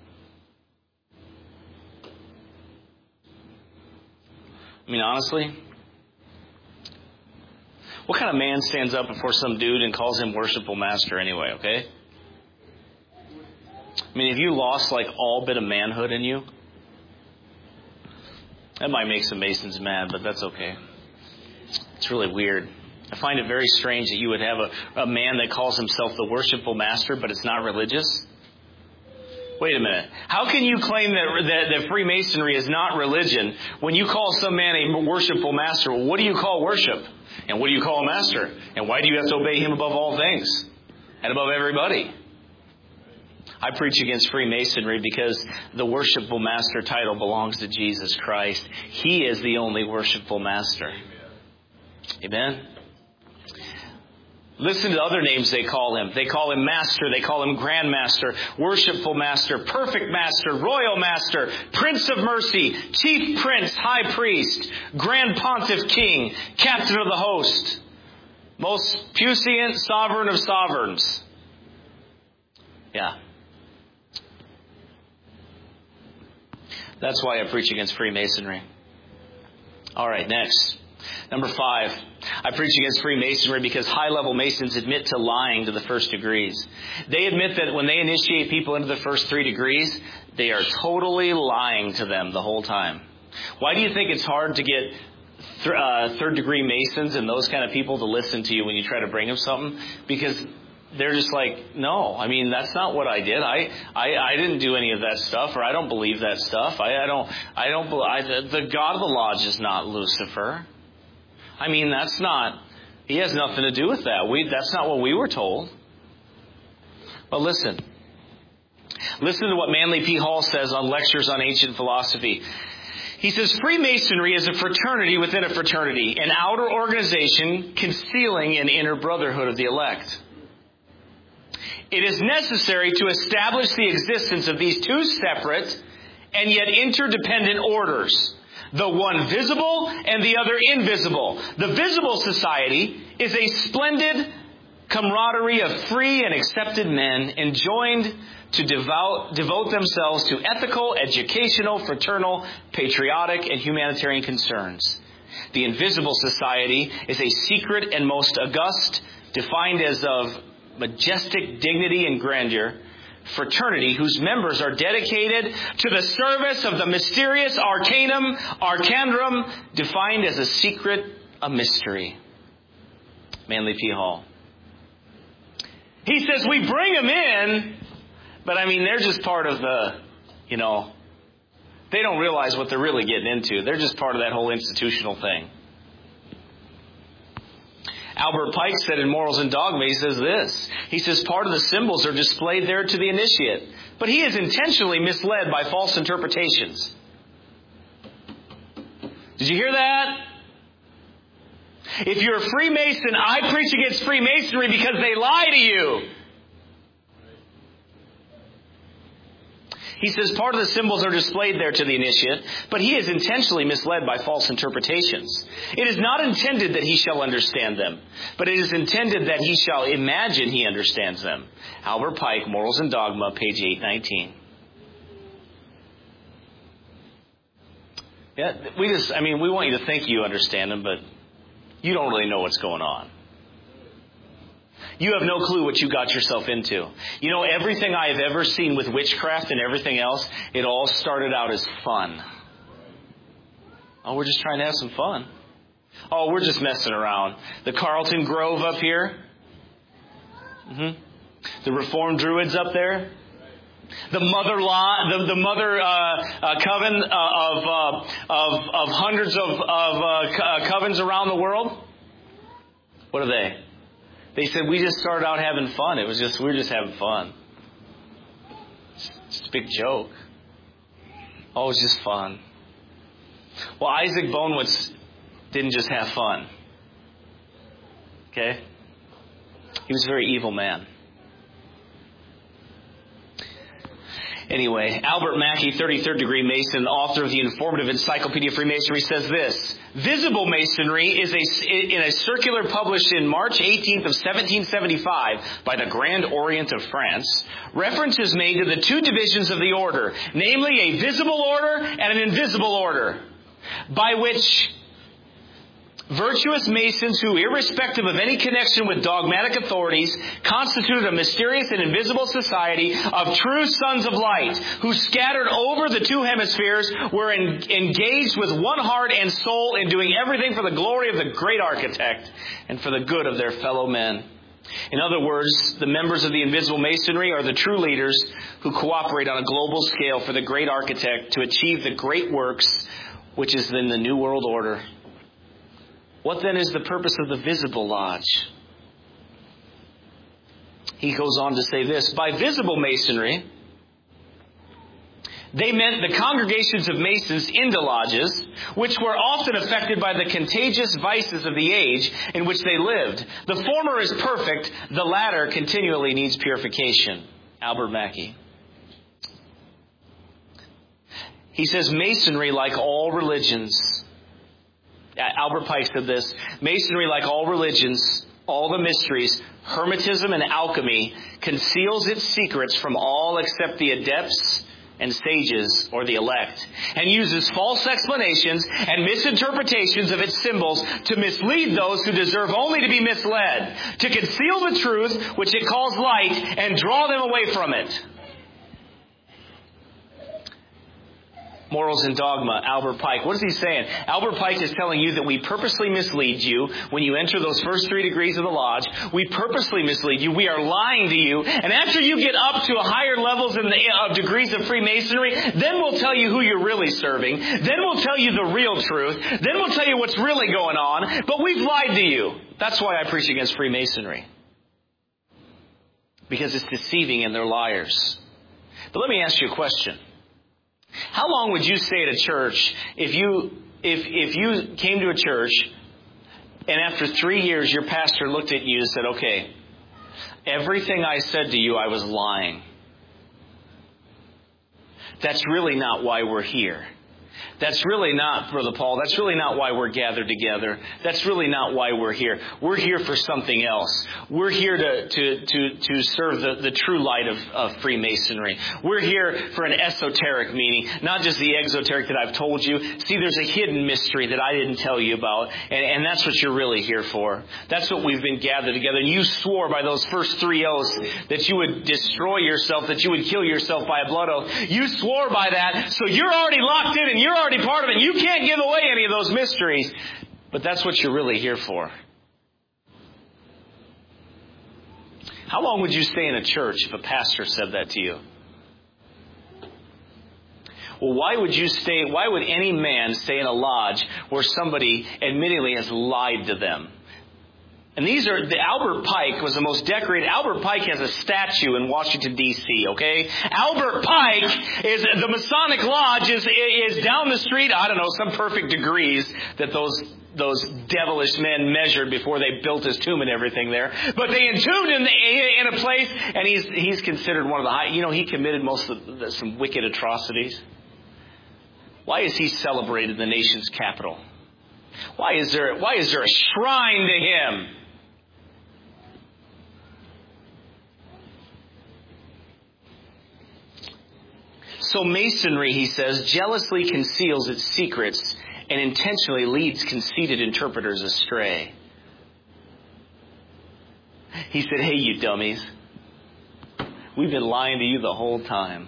I mean, honestly, what kind of man stands up before some dude and calls him worshipful master anyway, okay? I mean, if you lost like all bit of manhood in you, that might make some Masons mad, but that's okay. It's really weird. I find it very strange that you would have a, a man that calls himself the worshipful master, but it's not religious. Wait a minute. How can you claim that, that, that Freemasonry is not religion when you call some man a worshipful master? Well, what do you call worship? And what do you call a master? And why do you have to obey him above all things? And above everybody? I preach against Freemasonry because the worshipful master title belongs to Jesus Christ. He is the only worshipful master. Amen? Listen to other names they call him. They call him Master. They call him Grand Master, Worshipful Master, Perfect Master, Royal Master, Prince of Mercy, Chief Prince, High Priest, Grand Pontiff King, Captain of the Host, Most Puissant Sovereign of Sovereigns. Yeah. That's why I preach against Freemasonry. All right, next. Number five, I preach against Freemasonry because high-level Masons admit to lying to the first degrees. They admit that when they initiate people into the first three degrees, they are totally lying to them the whole time. Why do you think it's hard to get th- uh, third-degree Masons and those kind of people to listen to you when you try to bring them something? Because they're just like, no, I mean, that's not what I did. I, I, I didn't do any of that stuff, or I don't believe that stuff. I, I don't, I don't believe, I, the God of the Lodge is not Lucifer. I mean, that's not, he has nothing to do with that. We, that's not what we were told. But listen. Listen to what Manly P. Hall says on Lectures on Ancient Philosophy. He says, Freemasonry is a fraternity within a fraternity, an outer organization concealing an inner brotherhood of the elect. It is necessary to establish the existence of these two separate and yet interdependent orders. The one visible and the other invisible. The visible society is a splendid camaraderie of free and accepted men enjoined to devote, devote themselves to ethical, educational, fraternal, patriotic, and humanitarian concerns. The invisible society is a secret and most august, defined as of majestic dignity and grandeur, fraternity whose members are dedicated to the service of the mysterious arcanum, arcandrum, defined as a secret, a mystery. Manly P. Hall. He says we bring them in, but I mean, they're just part of the, you know, they don't realize what they're really getting into. They're just part of that whole institutional thing. Albert Pike said in Morals and Dogma, he says this. He says part of the symbols are displayed there to the initiate, but he is intentionally misled by false interpretations. Did you hear that? If you're a Freemason, I preach against Freemasonry because they lie to you. He says part of the symbols are displayed there to the initiate, but he is intentionally misled by false interpretations. It is not intended that he shall understand them, but it is intended that he shall imagine he understands them. Albert Pike, Morals and Dogma, page eight nineteen. Yeah, we just, I mean, we want you to think you understand them, but you don't really know what's going on. You have no clue what you got yourself into. You know, everything I have ever seen with witchcraft and everything else, it all started out as fun. Oh, we're just trying to have some fun. Oh, we're just messing around. The Carlton Grove up here. Mm-hmm. The Reformed Druids up there. The mother law, the, the mother uh, uh, coven uh, of, uh, of of hundreds of, of uh, co- uh, covens around the world. What are they? They said, we just started out having fun. It was just, we were just having fun. It's just a big joke. Oh, it was just fun. Well, Isaac Bonewitz didn't just have fun. Okay? He was a very evil man. Anyway, Albert Mackey, thirty-third degree Mason, author of the informative Encyclopedia of Freemasonry, says this. Visible Masonry is a, in a circular published in March eighteenth of seventeen seventy-five by the Grand Orient of France. Reference is made to the two divisions of the order, namely a visible order and an invisible order, by which virtuous Masons who, irrespective of any connection with dogmatic authorities, constituted a mysterious and invisible society of true sons of light, who scattered over the two hemispheres were en- engaged with one heart and soul in doing everything for the glory of the great architect and for the good of their fellow men. In other words, the members of the invisible Masonry are the true leaders who cooperate on a global scale for the great architect to achieve the great works which is in the New World Order. What then is the purpose of the visible lodge? He goes on to say this. By visible Masonry, They meant the congregations of Masons into lodges, which were often affected by the contagious vices of the age in which they lived. The former is perfect, the latter continually needs purification. Albert Mackey. He says, Masonry, like all religions, Albert Pike said this, Masonry, like all religions, all the mysteries, Hermetism and alchemy, conceals its secrets from all except the adepts and sages or the elect, and uses false explanations and misinterpretations of its symbols to mislead those who deserve only to be misled, to conceal the truth which it calls light and draw them away from it. Morals and Dogma, Albert Pike. What is he saying? Albert Pike is telling you that we purposely mislead you when you enter those first three degrees of the lodge. We purposely mislead you. We are lying to you. And after you get up to higher levels in the, of degrees of Freemasonry, then we'll tell you who you're really serving. Then we'll tell you the real truth. Then we'll tell you what's really going on. But we've lied to you. That's why I preach against Freemasonry. Because it's deceiving and they're liars. But let me ask you a question. How long would you stay at a church if you if if you came to a church and after three years your pastor looked at you and said, okay, everything I said to you, I was lying. That's really not why we're here. That's really not, Brother Paul, that's really not why we're gathered together. That's really not why we're here. We're here for something else. We're here to to to, to serve the, the true light of, of Freemasonry. We're here for an esoteric meaning, not just the exoteric that I've told you. See, there's a hidden mystery that I didn't tell you about, and, and that's what you're really here for. That's what we've been gathered together. And you swore by those first three oaths that you would destroy yourself, that you would kill yourself by a blood oath. You swore by that, so you're already locked in and you're already part of it. You can't give away any of those mysteries. But that's what you're really here for. How long would you stay in a church if a pastor said that to you? Well, why would you stay, why would any man stay in a lodge where somebody admittedly has lied to them? And these are, the Albert Pike was the most decorated. Albert Pike has a statue in Washington, D C, okay? Albert Pike is, the Masonic Lodge is, is down the street, I don't know, some perfect degrees that those, those devilish men measured before they built his tomb and everything there. But they entombed him in a place, and he's, he's considered one of the high, you know, he committed most of the, some wicked atrocities. Why is he celebrated in the nation's capital? Why is there, why is there a shrine to him? So Masonry, he says, jealously conceals its secrets and intentionally leads conceited interpreters astray. He said, hey, you dummies, we've been lying to you the whole time.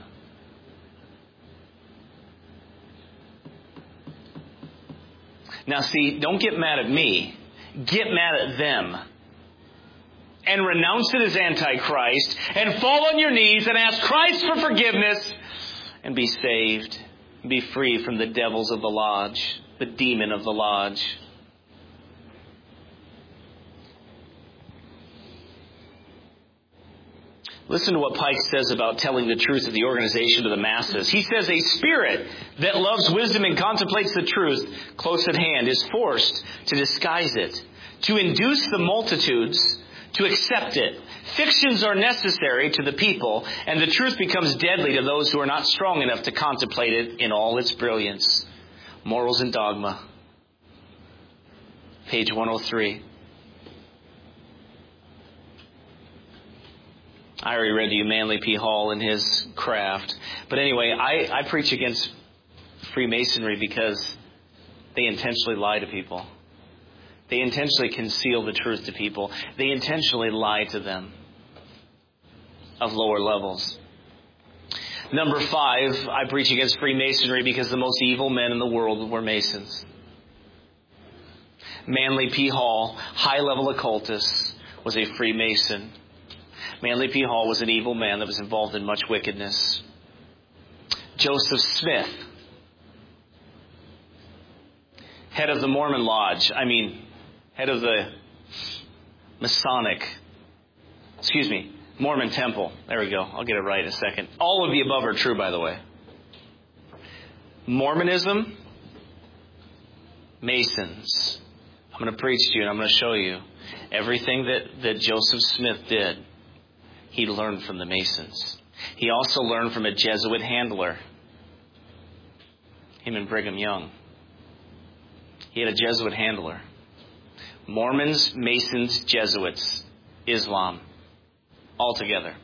Now see, don't get mad at me. Get mad at them. And renounce it as Antichrist. And fall on your knees and ask Christ for forgiveness. And be saved. Be free from the devils of the lodge. The demon of the lodge. Listen to what Pike says about telling the truth of the organization to the masses. He says, a spirit that loves wisdom and contemplates the truth close at hand is forced to disguise it, to induce the multitudes to accept it. Fictions are necessary to the people, and the truth becomes deadly to those who are not strong enough to contemplate it in all its brilliance. Morals and Dogma, page one oh three. I already read to you Manly P. Hall and his craft. But anyway, I, I preach against Freemasonry because they intentionally lie to people. They intentionally conceal the truth to people. They intentionally lie to them of lower levels. Number five, I preach against Freemasonry because the most evil men in the world were Masons. Manly P. Hall, high-level occultist, was a Freemason. Manly P. Hall was an evil man that was involved in much wickedness. Joseph Smith, head of the Mormon Lodge, I mean, head of the Masonic, excuse me, Mormon Temple. There we go. I'll get it right in a second. All of the above are true, by the way. Mormonism, Masons. I'm going to preach to you and I'm going to show you everything that, that Joseph Smith did. He learned from the Masons. He also learned from a Jesuit handler. Him and Brigham Young. He had a Jesuit handler. Mormons, Masons, Jesuits, Islam, all together.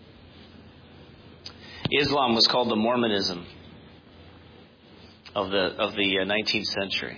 Islam was called the Mormonism of the of the uh, nineteenth century.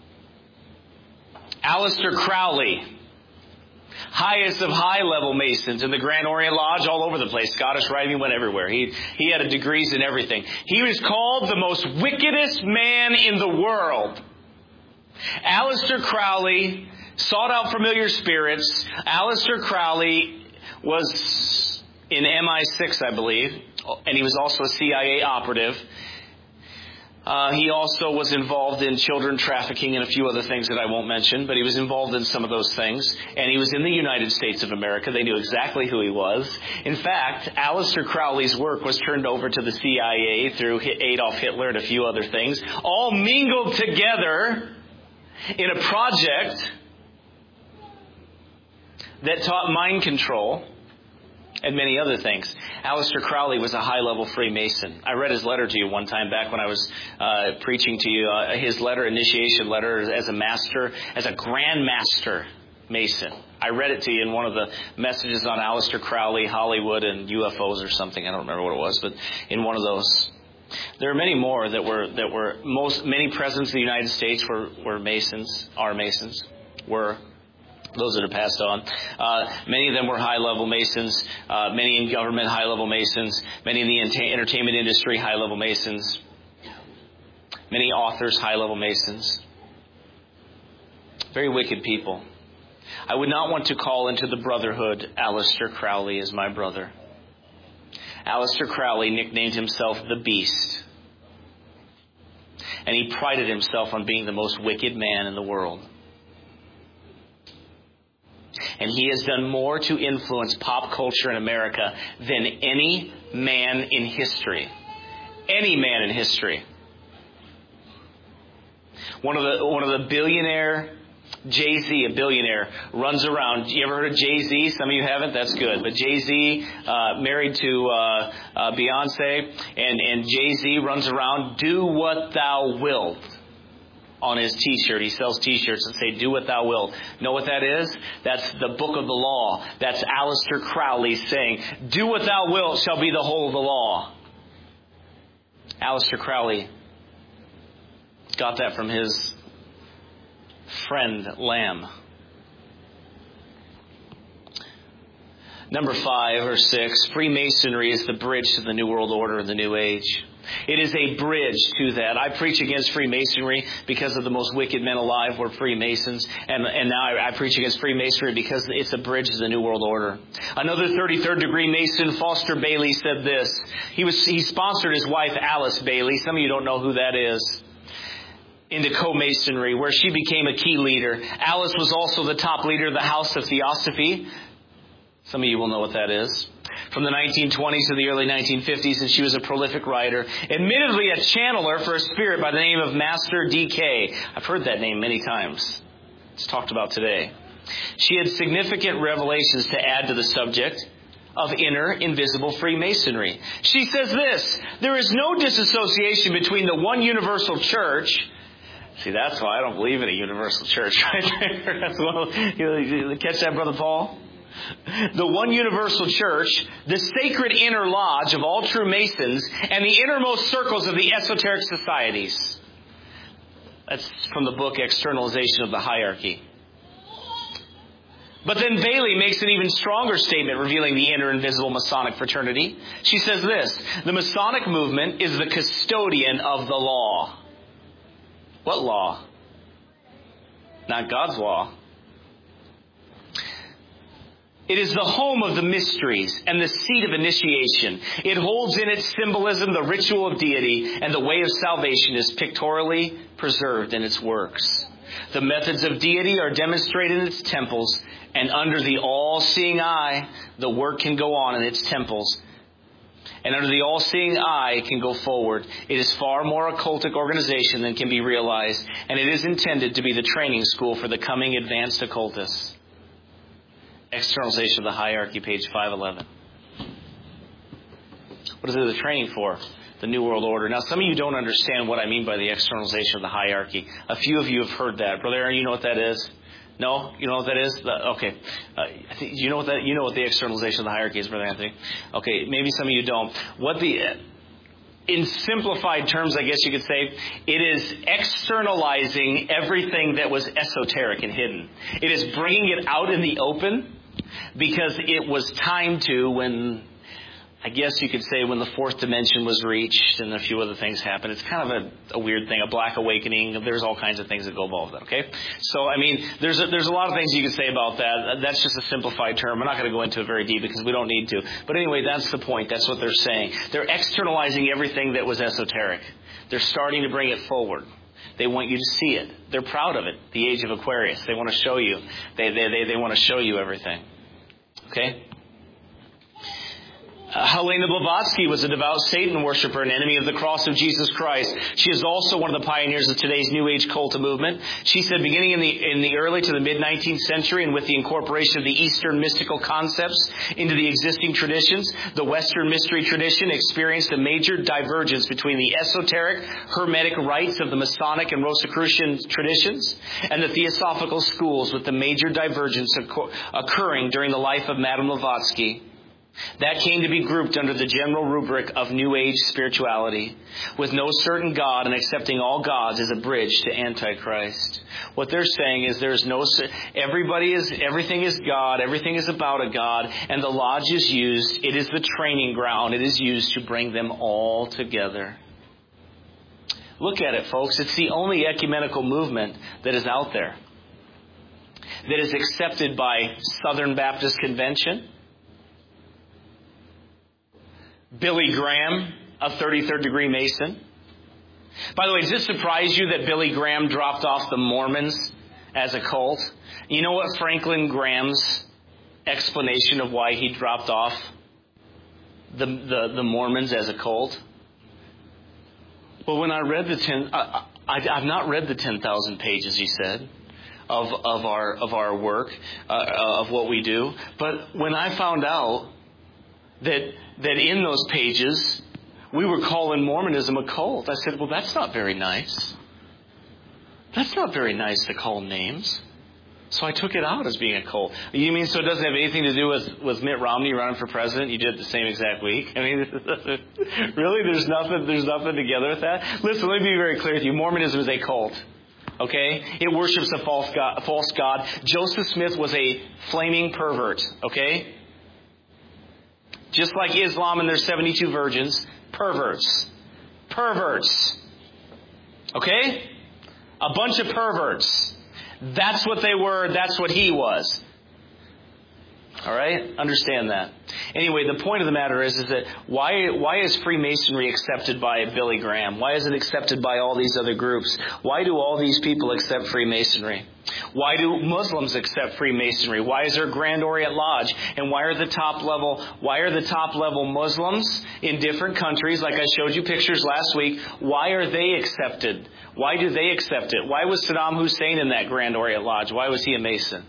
Aleister Crowley, highest of high-level Masons in the Grand Orient Lodge, all over the place. Scottish Rite, went everywhere. He he had degrees in everything. He was called the most wickedest man in the world. Aleister Crowley sought out familiar spirits. Aleister Crowley was in M I six, I believe, and he was also a C I A operative. Uh, he also was involved in children trafficking and a few other things that I won't mention, but he was involved in some of those things. And he was in the United States of America. They knew exactly who he was. In fact, Aleister Crowley's work was turned over to the C I A through Adolf Hitler and a few other things, all mingled together in a project that taught mind control and many other things. Aleister Crowley was a high-level Freemason. I read his letter to you one time back when I was uh, preaching to you. Uh, his letter, initiation letter, as a master, as a Grand Master Mason. I read it to you in one of the messages on Aleister Crowley, Hollywood, and U F Os or something. I don't remember what it was, but in one of those. There are many more that were that were most many presidents of the United States were were Masons, are Masons, were. Those that are passed on. Uh, many of them were high-level Masons. Uh, many in government, high-level Masons. Many in the ent- entertainment industry, high-level Masons. Many authors, high-level Masons. Very wicked people. I would not want to call into the brotherhood Aleister Crowley as my brother. Aleister Crowley nicknamed himself the Beast. And he prided himself on being the most wicked man in the world. And he has done more to influence pop culture in America than any man in history. Any man in history. One of the one of the billionaire, Jay-Z, a billionaire, runs around. You ever heard of Jay-Z? Some of you haven't? That's good. But Jay-Z, uh, married to uh, uh, Beyonce, and, and Jay-Z runs around, do what thou wilt. On his t-shirt. He sells t-shirts that say, do what thou wilt. Know what that is? That's the book of the law. That's Aleister Crowley saying, do what thou wilt shall be the whole of the law. Aleister Crowley got that from his friend Lamb. Number five or six, Freemasonry is the bridge to the New World Order and the New Age. It is a bridge to that. I preach against Freemasonry because of the most wicked men alive were Freemasons. And, and now I, I preach against Freemasonry because it's a bridge to the New World Order. Another thirty-third degree Mason, Foster Bailey, said this. He was he sponsored his wife, Alice Bailey. Some of you don't know who that is. Into co-masonry, where she became a key leader. Alice was also the top leader of the House of Theosophy. Some of you will know what that is. From the nineteen twenties to the early nineteen fifties, and she was a prolific writer. Admittedly a channeler for a spirit by the name of Master D K. I've heard that name many times. It's talked about today. She had significant revelations to add to the subject of inner invisible Freemasonry. She says this, there is no disassociation between the one universal church. See, that's why I don't believe in a universal church right there. That's one, you catch that, Brother Paul? The one universal church, the sacred inner lodge of all true Masons, and the innermost circles of the esoteric societies. That's from the book Externalization of the Hierarchy. But then Bailey makes an even stronger statement revealing the inner invisible Masonic fraternity. She says this, the Masonic movement is the custodian of the law. What law? Not God's law. It is the home of the mysteries and the seat of initiation. It holds in its symbolism the ritual of deity, and the way of salvation is pictorially preserved in its works. The methods of deity are demonstrated in its temples, and under the all-seeing eye, the work can go on in its temples and under the all-seeing eye can go forward. It is far more a cultic organization than can be realized, and it is intended to be the training school for the coming advanced occultists. Externalization of the hierarchy, page five eleven. What is it the training for? The New World Order. Now, some of you don't understand what I mean by the externalization of the hierarchy. A few of you have heard that. Brother Aaron, you know what that is? No? You know what that is? The, okay. Uh, I think you know what that. You know what the externalization of the hierarchy is, Brother Anthony. Okay. Maybe some of you don't. What the, in simplified terms, I guess you could say, it is externalizing everything that was esoteric and hidden. It is bringing it out in the open because it was time to when. I guess you could say when the fourth dimension was reached and a few other things happened. It's kind of a, a weird thing, a black awakening. There's all kinds of things that go involved with that, okay? So, I mean, there's a, there's a lot of things you could say about that. That's just a simplified term. I'm not going to go into it very deep because we don't need to. But anyway, that's the point. That's what they're saying. They're externalizing everything that was esoteric. They're starting to bring it forward. They want you to see it. They're proud of it. The age of Aquarius. They want to show you. They, they, they, they want to show you everything. Okay? Uh, Helena Blavatsky was a devout Satan worshiper, an enemy of the cross of Jesus Christ. She is also one of the pioneers of today's New Age cult movement. She said, beginning in the in the early to the mid-nineteenth century, and with the incorporation of the Eastern mystical concepts into the existing traditions, the Western mystery tradition experienced a major divergence between the esoteric, hermetic rites of the Masonic and Rosicrucian traditions and the theosophical schools, with the major divergence occurring during the life of Madame Blavatsky. That came to be grouped under the general rubric of New Age spirituality, with no certain God and accepting all gods as a bridge to Antichrist. What they're saying is there's no, everybody is, everything is God, everything is about a God, and the lodge is used, it is the training ground, it is used to bring them all together. Look at it, folks. It's the only ecumenical movement that is out there, that is accepted by Southern Baptist Convention, Billy Graham, a thirty-third degree Mason. By the way, does it surprise you that Billy Graham dropped off the Mormons as a cult? You know what Franklin Graham's explanation of why he dropped off the the, the Mormons as a cult? Well, when I read the ten, I, I, I've not read the ten thousand pages, he said, of of our of our work, uh, of what we do. But when I found out that that in those pages we were calling Mormonism a cult, I said, well, that's not very nice. That's not very nice to call names. So I took it out as being a cult. You mean so it doesn't have anything to do with, with Mitt Romney running for president? You did it the same exact week? I mean, really? There's nothing, there's nothing together with that? Listen, let me be very clear with you. Mormonism is a cult. Okay? It worships a false god, a false god. Joseph Smith was a flaming pervert. Okay? Just like Islam and their seventy-two virgins, perverts. Perverts. Okay? A bunch of perverts. That's what they were. That's what he was. All right? Understand that. Anyway, the point of the matter is, is that why why is Freemasonry accepted by Billy Graham? Why is it accepted by all these other groups? Why do all these people accept Freemasonry? Why do Muslims accept Freemasonry? Why is there Grand Orient Lodge? And why are the top level why are the top level Muslims in different countries, like I showed you pictures last week, why are they accepted? Why do they accept it? Why was Saddam Hussein in that Grand Orient Lodge? Why was he a Mason?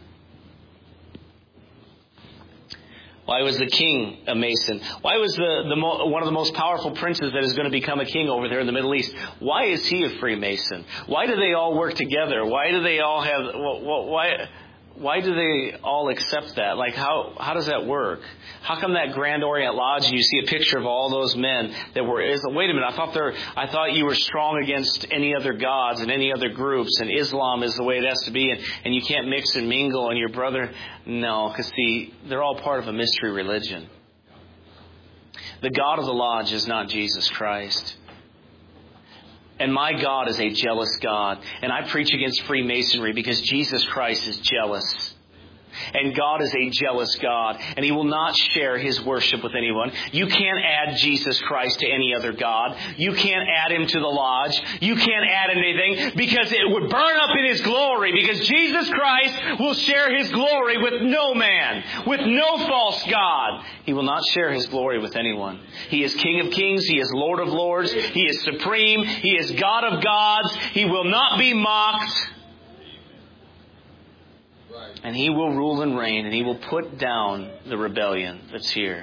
Why was the king a Mason? Why was the, the mo- one of the most powerful princes that is going to become a king over there in the Middle East? Why is he a Freemason? Why do they all work together? Why do they all have? Why? Why do they all accept that? Like, how how does that work? How come that Grand Orient Lodge and you see a picture of all those men that were? Is, wait a minute, I thought they're, I thought you were strong against any other gods and any other groups, and Islam is the way it has to be, and, and you can't mix and mingle, and your brother. No, because see, they're all part of a mystery religion. The God of the Lodge is not Jesus Christ. And my God is a jealous God. And I preach against Freemasonry because Jesus Christ is jealous. And God is a jealous God, and He will not share His worship with anyone. You can't add Jesus Christ to any other God. You can't add Him to the lodge. You can't add anything because it would burn up in His glory, because Jesus Christ will share His glory with no man, with no false God. He will not share His glory with anyone. He is King of kings. He is Lord of lords. He is supreme. He is God of gods. He will not be mocked. And He will rule and reign, and He will put down the rebellion that's here.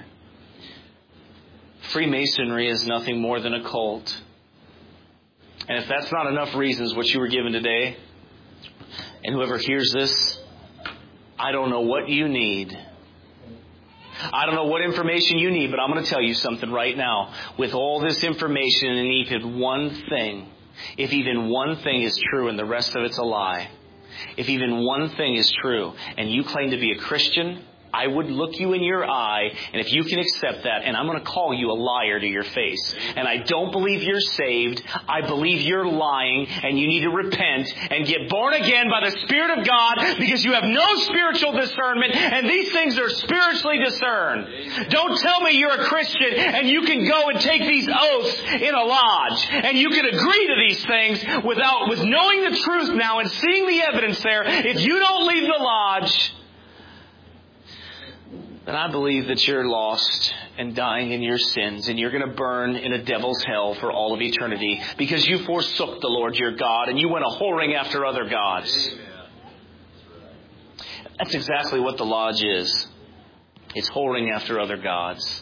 Freemasonry is nothing more than a cult. And if that's not enough reasons, what you were given today, and whoever hears this, I don't know what you need. I don't know what information you need, but I'm going to tell you something right now. With all this information and even one thing, if even one thing is true and the rest of it's a lie, if even one thing is true and you claim to be a Christian, I would look you in your eye, and if you can accept that, and I'm going to call you a liar to your face. And I don't believe you're saved. I believe you're lying, and you need to repent and get born again by the Spirit of God, because you have no spiritual discernment, and these things are spiritually discerned. Don't tell me you're a Christian and you can go and take these oaths in a lodge, and you can agree to these things without, with knowing the truth now and seeing the evidence there. If you don't leave the lodge, then I believe that you're lost and dying in your sins, and you're going to burn in a devil's hell for all of eternity, because you forsook the Lord your God and you went a whoring after other gods. That's exactly what the lodge is. It's whoring after other gods.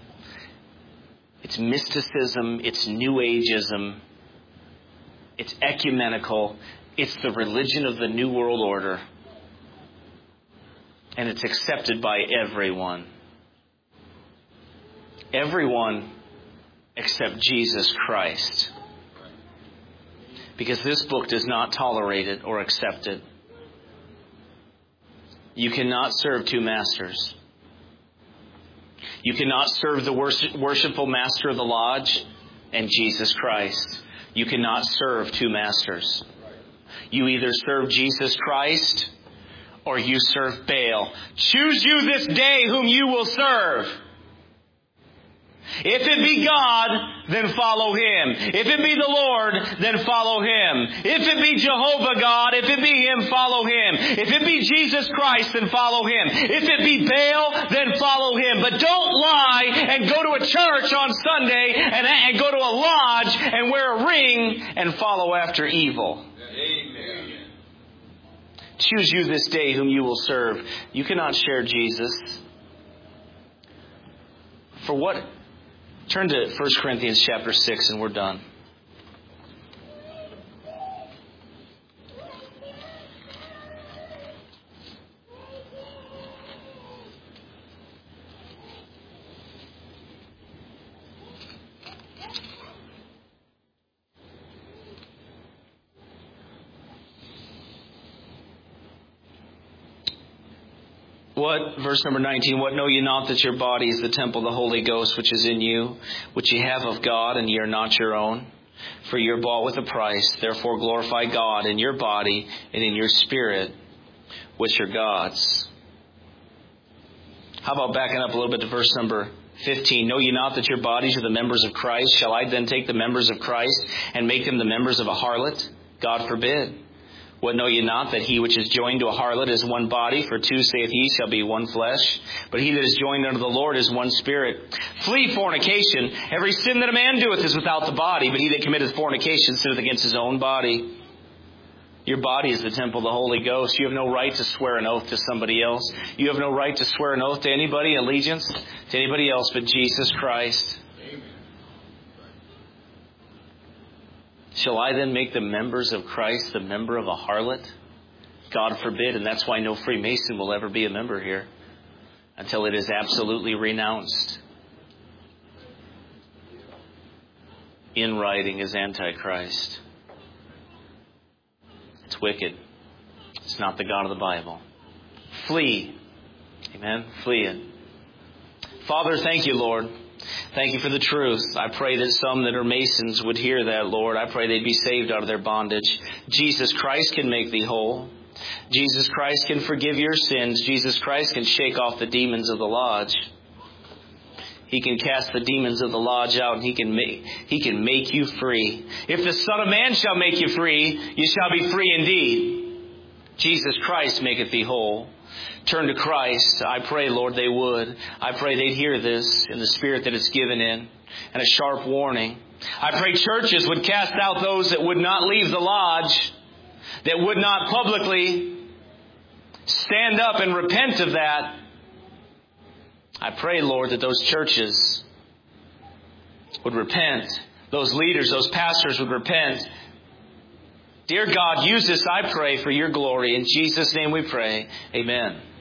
It's mysticism. It's New Ageism. It's ecumenical. It's the religion of the New World Order. And it's accepted by everyone. Everyone except Jesus Christ. Because this book does not tolerate it or accept it. You cannot serve two masters. You cannot serve the worshipful master of the lodge and Jesus Christ. You cannot serve two masters. You either serve Jesus Christ or you serve Baal. Choose you this day whom you will serve. If it be God, then follow Him. If it be the Lord, then follow Him. If it be Jehovah God, if it be Him, follow Him. If it be Jesus Christ, then follow Him. If it be Baal, then follow Him. But don't lie and go to a church on Sunday and, and go to a lodge and wear a ring and follow after evil. Amen. Choose you this day whom you will serve. You cannot share Jesus. For what? Turn to First Corinthians chapter six and we're done. What, verse number nineteen, what know ye not that your body is the temple of the Holy Ghost which is in you, which ye have of God, and ye are not your own? For ye are bought with a price. Therefore glorify God in your body and in your spirit, which are God's. How about backing up a little bit to verse number fifteen? Know ye not that your bodies are the members of Christ? Shall I then take the members of Christ and make them the members of a harlot? God forbid. What know ye not, that he which is joined to a harlot is one body? For two, saith he, shall be one flesh. But he that is joined unto the Lord is one spirit. Flee fornication. Every sin that a man doeth is without the body, but he that committeth fornication sinneth against his own body. Your body is the temple of the Holy Ghost. You have no right to swear an oath to somebody else. You have no right to swear an oath to anybody, allegiance to anybody else but Jesus Christ. Shall I then make the members of Christ the member of a harlot? God forbid, and that's why no Freemason will ever be a member here until it is absolutely renounced in writing as Antichrist. It's wicked. It's not the God of the Bible. Flee. Amen. Flee it. Father, thank you, Lord. Thank you for the truth. I pray that some that are Masons would hear that, Lord. I pray they'd be saved out of their bondage. Jesus Christ can make thee whole. Jesus Christ can forgive your sins. Jesus Christ can shake off the demons of the lodge. He can cast the demons of the lodge out, and He can make, He can make you free. If the Son of Man shall make you free, you shall be free indeed. Jesus Christ maketh thee whole. Turn to Christ. I pray, Lord, they would. I pray they'd hear this in the spirit that it's given in, and a sharp warning. I pray churches would cast out those that would not leave the lodge, that would not publicly stand up and repent of that. I pray, Lord, that those churches would repent. Those leaders, those pastors would repent. Dear God, use this, I pray, for your glory. In Jesus' name we pray. Amen.